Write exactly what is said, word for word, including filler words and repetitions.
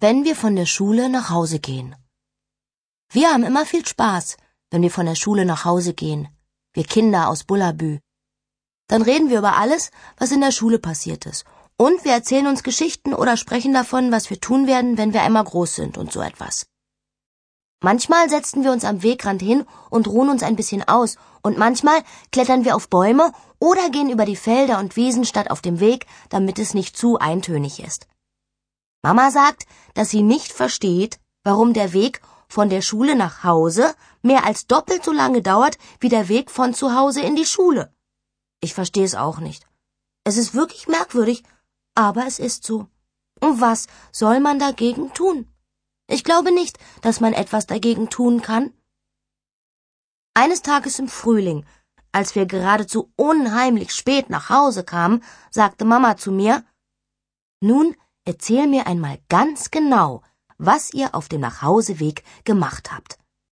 wenn wir von der Schule nach Hause gehen. Wir haben immer viel Spaß, wenn wir von der Schule nach Hause gehen, wir Kinder aus Bullabü. Dann reden wir über alles, was in der Schule passiert ist. Und wir erzählen uns Geschichten oder sprechen davon, was wir tun werden, wenn wir einmal groß sind und so etwas. Manchmal setzen wir uns am Wegrand hin und ruhen uns ein bisschen aus und manchmal klettern wir auf Bäume oder gehen über die Felder und Wiesen statt auf dem Weg, damit es nicht zu eintönig ist. Mama sagt, dass sie nicht versteht, warum der Weg von der Schule nach Hause mehr als doppelt so lange dauert wie der Weg von zu Hause in die Schule. Ich verstehe es auch nicht. Es ist wirklich merkwürdig, aber es ist so. Und was soll man dagegen tun? Ich glaube nicht, dass man etwas dagegen tun kann. Eines Tages im Frühling, als wir geradezu unheimlich spät nach Hause kamen, sagte Mama zu mir: Nun, erzähl mir einmal ganz genau, was ihr auf dem Nachhauseweg gemacht habt.